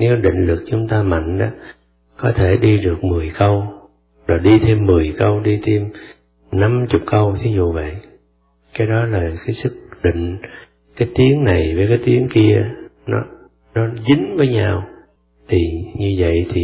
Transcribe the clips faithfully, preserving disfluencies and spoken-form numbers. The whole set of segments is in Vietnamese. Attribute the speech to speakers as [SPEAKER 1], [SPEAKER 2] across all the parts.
[SPEAKER 1] Nếu định lực chúng ta mạnh đó, có thể đi được mười câu, rồi đi thêm mười câu, đi thêm năm chục câu, thí dụ vậy. Cái đó là cái sức định, cái tiếng này với cái tiếng kia, nó, nó dính với nhau. Thì như vậy thì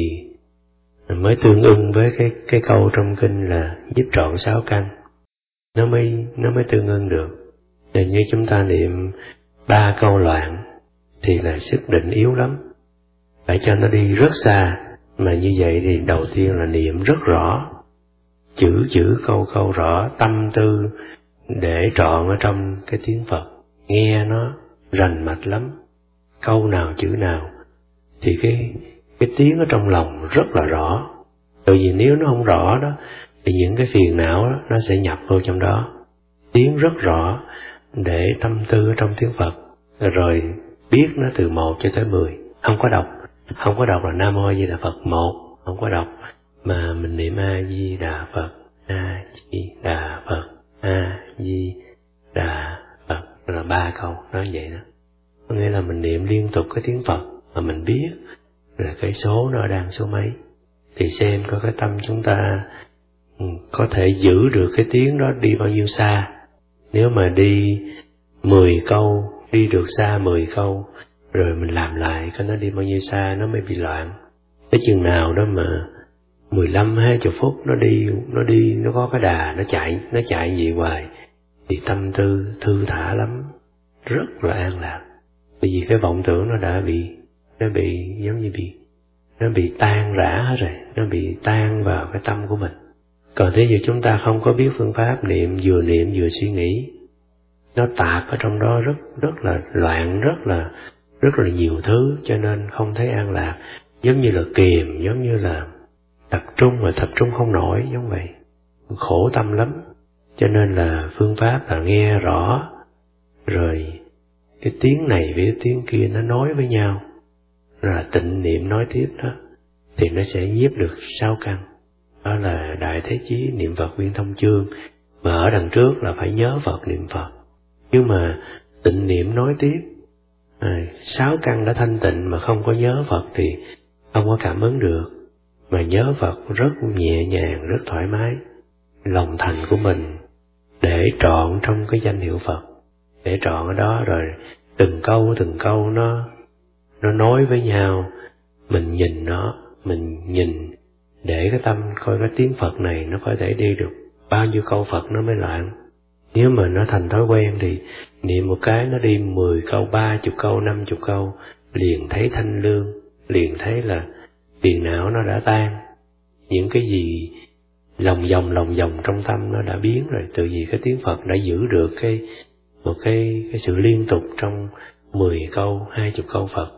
[SPEAKER 1] mới tương ưng với cái, cái câu trong kinh là giúp trọn sáu căn. Nó mới, nó mới tương ưng được. Thì như chúng ta niệm ba câu loạn, thì là sức định yếu lắm. Phải cho nó đi rất xa. Mà như vậy thì đầu tiên là niệm rất rõ, chữ chữ câu câu rõ, tâm tư để trọn ở trong cái tiếng Phật, nghe nó rành mạch lắm, câu nào chữ nào thì cái cái tiếng ở trong lòng rất là rõ. Tại vì nếu nó không rõ đó thì những cái phiền não đó, nó sẽ nhập vô trong đó. Tiếng rất rõ để tâm tư ở trong tiếng Phật, rồi biết nó từ một cho tới mười. Không có đọc, không có đọc là Nam Mô A Di Đà Phật một, không có đọc, mà mình niệm A Di Đà Phật, A Di Đà Phật, A Di Đà Phật, là ba câu, nói vậy đó. Có nghĩa là mình niệm liên tục cái tiếng Phật mà mình biết là cái số nó đang số mấy. Thì xem có cái tâm chúng ta có thể giữ được cái tiếng đó đi bao nhiêu xa. Nếu mà đi mười câu, đi được xa mười câu, rồi mình làm lại coi nó đi bao nhiêu xa, nó mới bị loạn. Tới chừng nào đó mà mười lăm hai mươi phút nó đi, nó đi, nó có cái đà, nó chạy, nó chạy vậy hoài, thì tâm tư thư thả lắm, rất là an lạc. Bởi vì cái vọng tưởng nó đã bị, nó bị giống như bị, nó bị tan rã hết rồi, nó bị tan vào cái tâm của mình. Còn thế giờ chúng ta không có biết phương pháp niệm, vừa niệm vừa suy nghĩ, nó tạp ở trong đó rất rất là loạn, rất là rất là nhiều thứ, cho nên không thấy an lạc. Giống như là kiềm, giống như là tập trung mà tập trung không nổi, giống vậy, khổ tâm lắm. Cho nên là phương pháp là nghe rõ, rồi cái tiếng này với cái tiếng kia nó nói với nhau, rồi là tịnh niệm nói tiếp đó, thì nó sẽ nhiếp được sáu căn. Đó là Đại Thế Chí niệm Phật viên thông chương, mà ở đằng trước là phải nhớ Phật niệm Phật. Nhưng mà tịnh niệm nói tiếp, à, sáu căn đã thanh tịnh mà không có nhớ Phật thì không có cảm ứng được. Mà nhớ Phật rất nhẹ nhàng, rất thoải mái, lòng thành của mình để trọn trong cái danh hiệu Phật, để trọn ở đó, rồi từng câu từng câu nó nó nói với nhau, mình nhìn nó, mình nhìn để cái tâm coi cái tiếng Phật này nó có thể đi được bao nhiêu câu Phật nó mới loạn. Nếu mà nó thành thói quen thì niệm một cái nó đi mười câu, ba chục câu, năm chục câu, liền thấy thanh lương, liền thấy là phiền não nó đã tan. Những cái gì lòng vòng lòng vòng trong tâm nó đã biến rồi, từ vì cái tiếng Phật đã giữ được cái một cái cái sự liên tục trong mười câu, hai chục câu Phật.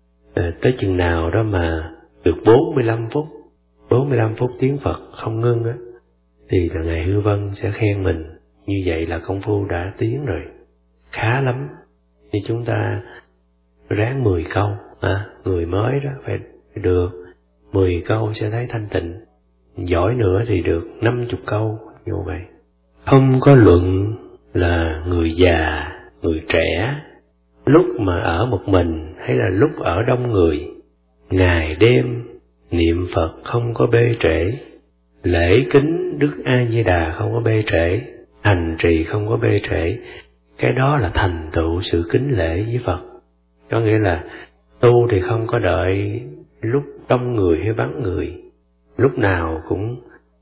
[SPEAKER 1] À, tới chừng nào đó mà được bốn mươi lăm phút, bốn mươi lăm phút tiếng Phật không ngưng á, thì là Ngài Hư Vân sẽ khen mình, như vậy là công phu đã tiến rồi, khá lắm. Thì chúng ta ráng mười câu, à, người mới đó phải được mười câu sẽ thấy thanh tịnh, giỏi nữa thì được năm chục câu, như vậy. Không có luận là người già, người trẻ, lúc mà ở một mình hay là lúc ở đông người, ngày đêm niệm Phật không có bê trễ, lễ kính Đức A Di Đà không có bê trễ, hành trì không có bê trễ. Cái đó là thành tựu sự kính lễ với Phật. Có nghĩa là tu thì không có đợi lúc đông người hay vắng người, lúc nào cũng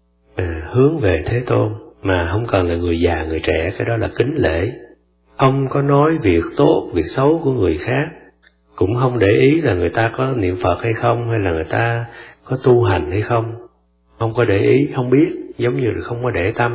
[SPEAKER 1] à, hướng về Thế Tôn, mà không cần là người già người trẻ, cái đó là kính lễ. Không có nói việc tốt, việc xấu của người khác, cũng không để ý là người ta có niệm Phật hay không, hay là người ta có tu hành hay không, không có để ý, không biết, giống như là không có để tâm.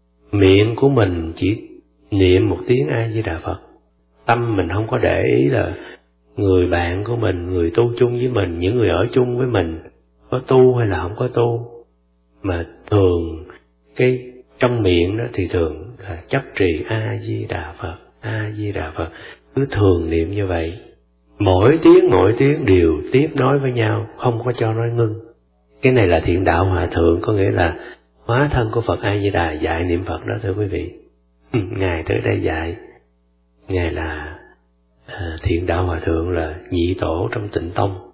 [SPEAKER 1] Miệng của mình chỉ niệm một tiếng A Di Đà Phật, tâm mình không có để ý là người bạn của mình, người tu chung với mình, những người ở chung với mình có tu hay là không có tu. Mà thường cái trong miệng đó thì thường là chấp trì A Di Đà Phật, A Di Đà Phật, cứ thường niệm như vậy. Mỗi tiếng mỗi tiếng đều tiếp nối với nhau, không có cho nói ngưng. Cái này là Thiện Đạo Hòa Thượng, có nghĩa là hóa thân của Phật A Di Đà dạy niệm Phật đó, thưa quý vị. Ngài tới đây dạy, Ngài là à, Thiện Đạo Hòa Thượng, là nhị tổ trong Tịnh Tông.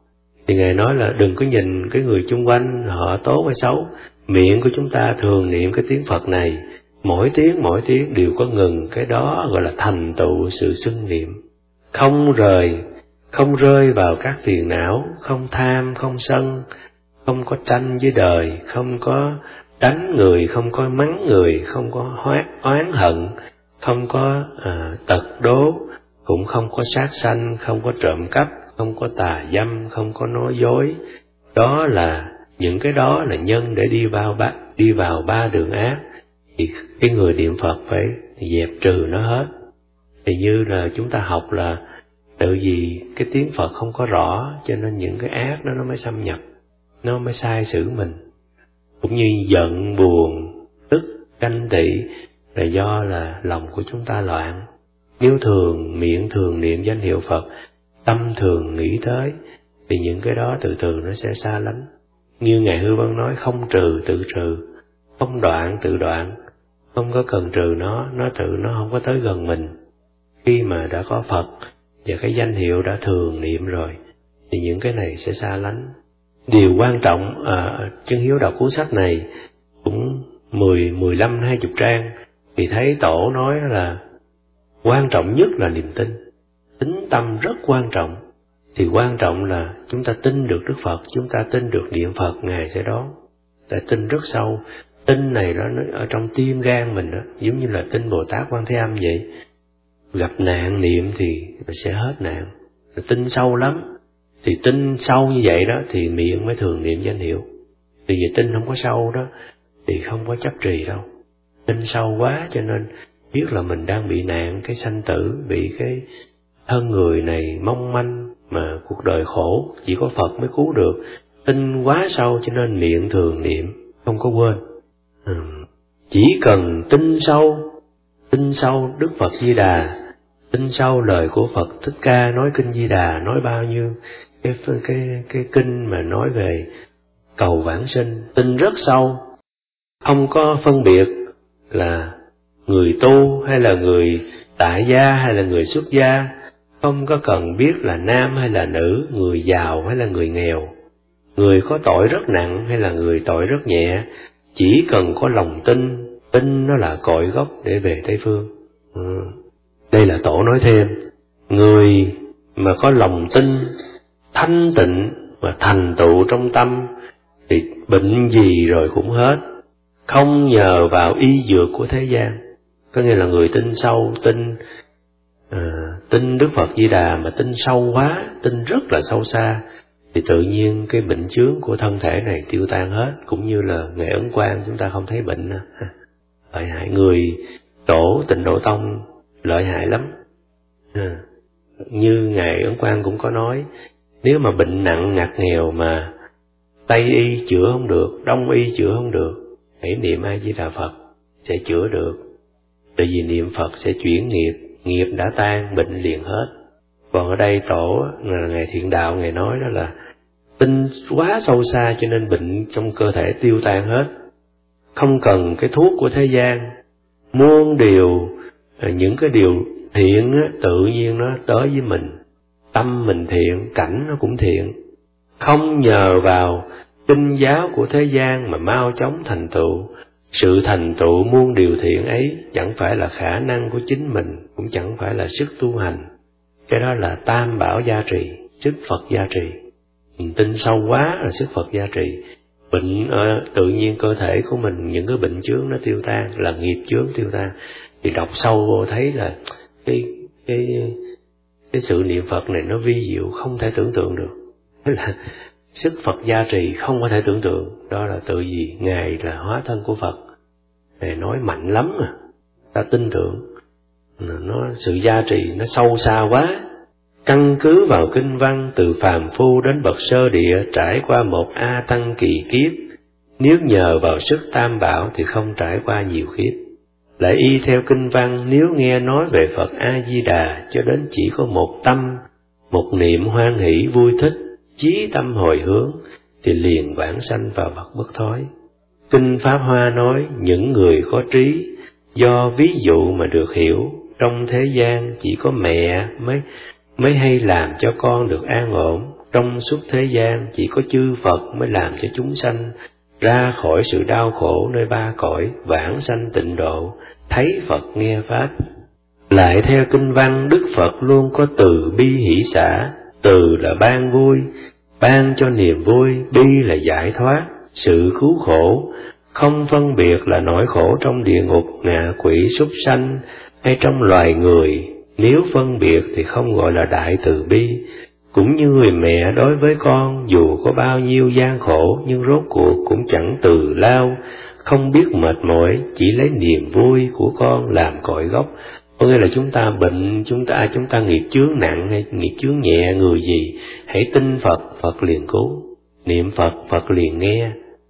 [SPEAKER 1] Thì Ngài nói là đừng có nhìn cái người chung quanh họ tốt hay xấu, miệng của chúng ta thường niệm cái tiếng Phật này, mỗi tiếng mỗi tiếng đều có ngừng, cái đó gọi là thành tựu sự xưng niệm. Không rời, không rơi vào các phiền não, không tham, không sân, không có tranh với đời, không có đánh người, không có mắng người, không có hoát oán hận, không có à, tật đố, cũng không có sát sanh, không có trộm cắp, không có tà dâm, không có nói dối. Đó là những cái đó là nhân để đi vào ba, đi vào ba đường ác. Thì cái người niệm Phật phải dẹp trừ nó hết. Thì như là chúng ta học là tự vì cái tiếng Phật không có rõ, cho nên những cái ác đó nó mới xâm nhập, nó mới sai xử mình. Cũng như giận, buồn, tức, ganh tị là do là lòng của chúng ta loạn. Nếu thường miệng thường niệm danh hiệu Phật, tâm thường nghĩ tới, thì những cái đó từ từ nó sẽ xa lánh. Như Ngài Hư Vân nói, không trừ tự trừ, không đoạn tự đoạn, không có cần trừ nó, nó tự nó không có tới gần mình. Khi mà đã có Phật và cái danh hiệu đã thường niệm rồi, thì những cái này sẽ xa lánh. Điều quan trọng, à, Chân Hiếu đọc cuốn sách này cũng mười, mười lăm, hai chục trang, thì thấy Tổ nói là quan trọng nhất là niềm tin. Tính tâm rất quan trọng. Thì quan trọng là chúng ta tin được Đức Phật, chúng ta tin được niệm Phật, Ngài sẽ đón. Tại tin rất sâu. Tin này đó nó ở trong tim gan mình đó, giống như là tin Bồ Tát Quan Thế Âm vậy. Gặp nạn niệm thì sẽ hết nạn. Tin sâu lắm. Thì tin sâu như vậy đó thì miệng mới thường niệm danh hiệu. Thì vì tin không có sâu đó thì không có chấp trì đâu. Tin sâu quá cho nên biết là mình đang bị nạn cái sanh tử, bị cái thân người này mong manh mà cuộc đời khổ, chỉ có Phật mới cứu được. Tin quá sâu cho nên miệng thường niệm, không có quên. Ừ. Chỉ cần tin sâu, tin sâu Đức Phật Di Đà, tin sâu lời của Phật Thích Ca nói kinh Di Đà, nói bao nhiêu cái cái cái kinh mà nói về cầu vãng sinh, tin rất sâu, không có phân biệt là người tu hay là người tại gia hay là người xuất gia, không có cần biết là nam hay là nữ, người giàu hay là người nghèo, người có tội rất nặng hay là người tội rất nhẹ, chỉ cần có lòng tin, tin nó là cội gốc để về Tây Phương. Ừ. Đây là Tổ nói thêm, người mà có lòng tin, thanh tịnh và thành tựu trong tâm, thì bệnh gì rồi cũng hết, không nhờ vào y dược của thế gian. Có nghĩa là người tin sâu, tin à, tin Đức Phật Di Đà mà tin sâu quá, tin rất là sâu xa, thì tự nhiên cái bệnh chướng của thân thể này tiêu tan hết. Cũng như là Ngài Ấn Quang chúng ta không thấy bệnh. Lợi hại, người Tổ Tịnh Độ Tông lợi hại lắm. À, như Ngài Ấn Quang cũng có nói, nếu mà bệnh nặng ngặt nghèo mà Tây y chữa không được, Đông y chữa không được, hãy niệm A Di Đà Phật sẽ chữa được. Tại vì niệm Phật sẽ chuyển nghiệp, nghiệp đã tan, bệnh liền hết. Còn ở đây Tổ là Ngài Thiện Đạo, Ngài nói đó là tin quá sâu xa cho nên bệnh trong cơ thể tiêu tan hết. Không cần cái thuốc của thế gian, muôn điều, những cái điều thiện á, tự nhiên nó tới với mình. Tâm mình thiện, cảnh nó cũng thiện. Không nhờ vào kinh giáo của thế gian mà mau chóng thành tựu. Sự thành tựu muôn điều thiện ấy chẳng phải là khả năng của chính mình, cũng chẳng phải là sức tu hành. Cái đó là tam bảo gia trì, sức Phật gia trì. Mình tin sâu quá là sức Phật gia trì. Bệnh ở tự nhiên cơ thể của mình, những cái bệnh chướng nó tiêu tan, là nghiệp chướng tiêu tan. Thì đọc sâu vô thấy là cái cái cái sự niệm Phật này nó vi diệu không thể tưởng tượng được. Thế là sức Phật gia trì không có thể tưởng tượng. Đó là tự vì Ngài là hóa thân của Phật. Ngài nói mạnh lắm à, ta tin tưởng. Nó sự gia trì nó sâu xa quá. Căn cứ vào kinh văn từ phàm phu đến bậc sơ địa trải qua một A tăng kỳ kiếp. Nếu nhờ vào sức tam bảo thì không trải qua nhiều kiếp. Lại y theo kinh văn, nếu nghe nói về Phật A-di-đà cho đến chỉ có một tâm, một niệm hoan hỷ vui thích, chí tâm hồi hướng, thì liền vãng sanh vào bậc bất thối. Kinh Pháp Hoa nói, những người có trí, do ví dụ mà được hiểu, trong thế gian chỉ có mẹ mới mới hay làm cho con được an ổn, trong suốt thế gian chỉ có chư Phật mới làm cho chúng sanh ra khỏi sự đau khổ nơi ba cõi, vãng sanh tịnh độ, thấy Phật nghe Pháp. Lại theo kinh văn, Đức Phật luôn có từ bi hỷ xả, từ là ban vui, ban cho niềm vui, bi là giải thoát, sự cứu khổ, không phân biệt là nỗi khổ trong địa ngục, ngạ quỷ, súc sanh hay trong loài người. Nếu phân biệt thì không gọi là đại từ bi. Cũng như người mẹ đối với con, dù có bao nhiêu gian khổ nhưng rốt cuộc cũng chẳng từ lao, không biết mệt mỏi, chỉ lấy niềm vui của con làm cội gốc. Có nghĩa là chúng ta bệnh, chúng ta chúng ta nghiệp chướng nặng hay nghiệp chướng nhẹ, người gì hãy tin Phật, Phật liền cứu. Niệm Phật, Phật liền nghe.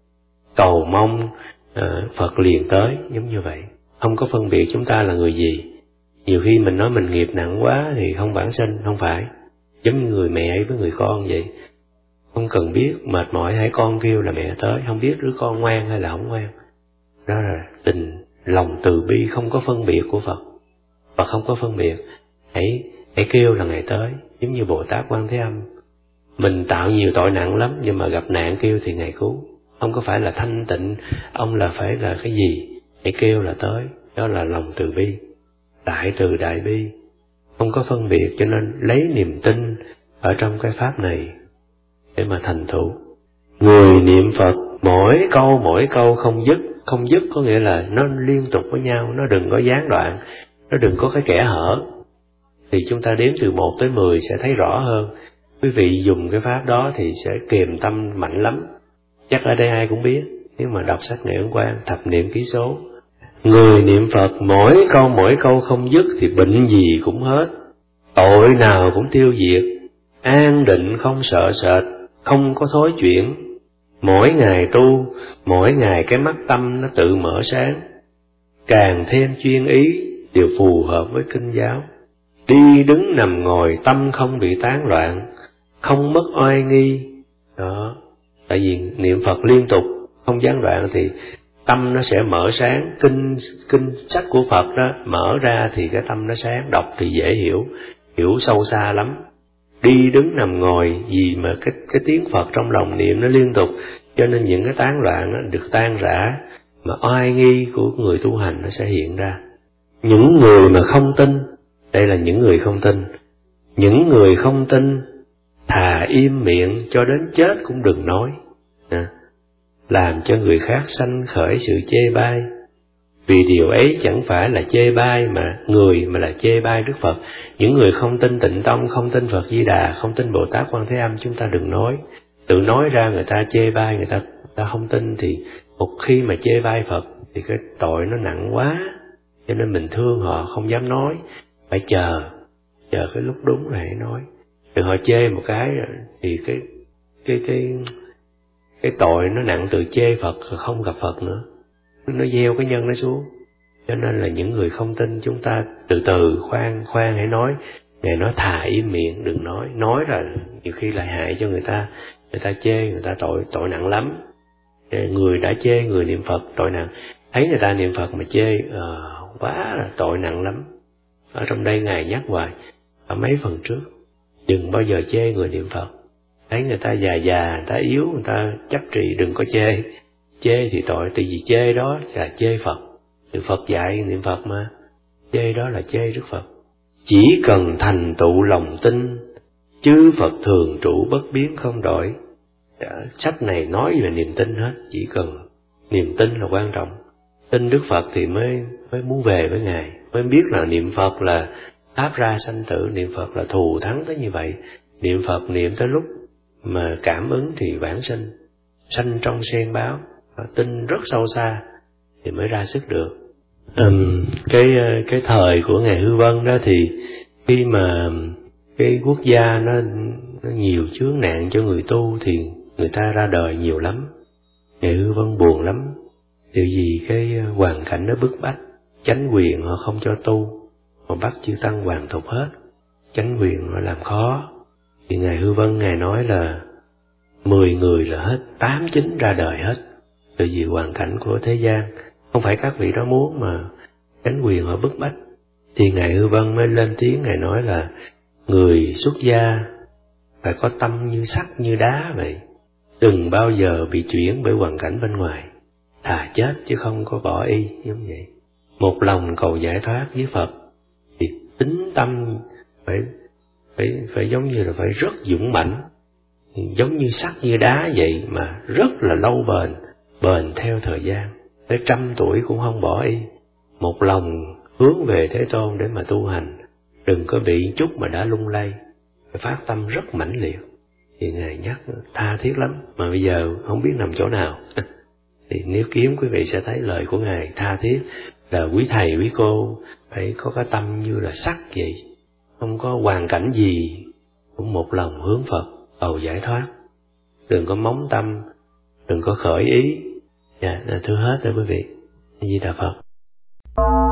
[SPEAKER 1] Cầu mong, uh, Phật liền tới, giống như vậy. Không có phân biệt chúng ta là người gì. Nhiều khi mình nói mình nghiệp nặng quá thì không vãng sinh, không phải. Giống như người mẹ với người con vậy. Không cần biết mệt mỏi hay con kêu là mẹ tới, không biết đứa con ngoan hay là không ngoan. Đó là tình, lòng từ bi không có phân biệt của Phật. Phật không có phân biệt. Hãy, hãy kêu là Ngài tới, giống như Bồ Tát Quan Thế Âm. Mình tạo nhiều tội nặng lắm, nhưng mà gặp nạn kêu thì Ngài cứu. Không có phải là thanh tịnh, ông là phải là cái gì, hãy kêu là tới. Đó là lòng từ bi, đại từ đại bi, không có phân biệt, cho nên lấy niềm tin ở trong cái pháp này để mà thành tựu. Người niệm Phật mỗi câu mỗi câu không dứt, không dứt có nghĩa là nó liên tục với nhau, nó đừng có gián đoạn, nó đừng có cái kẽ hở. Thì chúng ta đếm từ một tới mười sẽ thấy rõ hơn. Quý vị dùng cái pháp đó thì sẽ kiềm tâm mạnh lắm. Chắc ở đây ai cũng biết, nếu mà đọc sách Nghệ Ấn Quang, thập niệm ký số. Người niệm Phật mỗi câu mỗi câu không dứt thì bệnh gì cũng hết, tội nào cũng tiêu diệt, an định không sợ sệt, không có thối chuyển. Mỗi ngày tu, mỗi ngày cái mắt tâm nó tự mở sáng, càng thêm chuyên ý, đều phù hợp với kinh giáo. Đi đứng nằm ngồi tâm không bị tán loạn, không mất oai nghi. Đó, tại vì niệm Phật liên tục, không gián đoạn thì tâm nó sẽ mở sáng. Kinh kinh sách của Phật đó mở ra thì cái tâm nó sáng, đọc thì dễ hiểu, hiểu sâu xa lắm. Đi đứng nằm ngồi gì mà cái cái tiếng Phật trong lòng niệm nó liên tục, cho nên những cái tán loạn nó được tan rã, mà oai nghi của người tu hành nó sẽ hiện ra. Những người mà không tin, đây là những người không tin, những người không tin thà im miệng cho đến chết cũng đừng nói, à, làm cho người khác sanh khởi sự chê bai. Vì điều ấy chẳng phải là chê bai mà người, mà là chê bai Đức Phật. Những người không tin Tịnh Tông, không tin Phật Di Đà, không tin Bồ Tát Quan Thế Âm, chúng ta đừng nói. Tự nói ra người ta chê bai, người ta, người ta không tin, thì một khi mà chê bai Phật thì cái tội nó nặng quá. Cho nên mình thương họ không dám nói, phải chờ, chờ cái lúc đúng rồi hãy nói. Đừng họ chê một cái thì cái cái cái cái tội nó nặng từ chê Phật rồi không gặp Phật nữa, nó gieo cái nhân nó xuống. Cho nên là những người không tin chúng ta từ từ khoan khoan hãy nói. Ngài nói thà im miệng đừng nói, nói là nhiều khi lại hại cho người ta, người ta chê, người ta tội tội nặng lắm. Người đã chê người niệm Phật tội nặng, thấy người ta niệm Phật mà chê à, quá là tội nặng lắm. Ở trong đây Ngài nhắc hoài ở mấy phần trước, đừng bao giờ chê người niệm Phật. Thấy người ta già già, người ta yếu, người ta chấp trì, đừng có chê. Chê thì tội, tại vì chê đó là chê Phật. Thì Phật dạy niệm Phật mà, chê đó là chê Đức Phật. Chỉ cần thành tựu lòng tin, chư Phật thường trụ bất biến không đổi. Sách này nói về niềm tin hết, chỉ cần niềm tin là quan trọng. Tin Đức Phật thì mới mới muốn về với Ngài, mới biết là niệm Phật là áp ra sanh tử, niệm Phật là thù thắng tới như vậy. Niệm Phật niệm tới lúc mà cảm ứng thì vãng sinh, sanh trong sen báo, tin rất sâu xa thì mới ra sức được. Um, cái cái thời của Ngài Hư Vân đó thì khi mà cái quốc gia nó, nó nhiều chướng nạn cho người tu thì người ta ra đời nhiều lắm. Ngài Hư Vân buồn lắm, điều gì cái hoàn cảnh nó bức bách, chánh quyền họ không cho tu, họ bắt chư tăng hoàn thục hết, chánh quyền họ làm khó. Thì Ngài Hư Vân Ngài nói là mười người là hết, tám chín ra đời hết, tại vì hoàn cảnh của thế gian, không phải các vị đó muốn mà chánh quyền họ bức bách. Thì Ngài Hư Vân mới lên tiếng, Ngài nói là người xuất gia phải có tâm như sắt như đá vậy. Đừng bao giờ bị chuyển bởi hoàn cảnh bên ngoài, thà chết chứ không có bỏ y, giống vậy. Một lòng cầu giải thoát với Phật, thì tính tâm phải phải phải giống như là phải rất dũng mãnh, giống như sắt như đá vậy mà rất là lâu bền, bền theo thời gian, tới trăm tuổi cũng không bỏ y. Một lòng hướng về Thế Tôn để mà tu hành, đừng có bị chút mà đã lung lay, phải phát tâm rất mãnh liệt. Thì Ngài nhắc tha thiết lắm, mà bây giờ không biết nằm chỗ nào. Thì nếu kiếm quý vị sẽ thấy lời của Ngài tha thiết là quý thầy quý cô phải có cái tâm như là sắt vậy, không có hoàn cảnh gì cũng một lòng hướng Phật cầu giải thoát, đừng có móng tâm, đừng có khởi ý. Dạ, thưa hết rồi quý vị. A Di Đà Phật.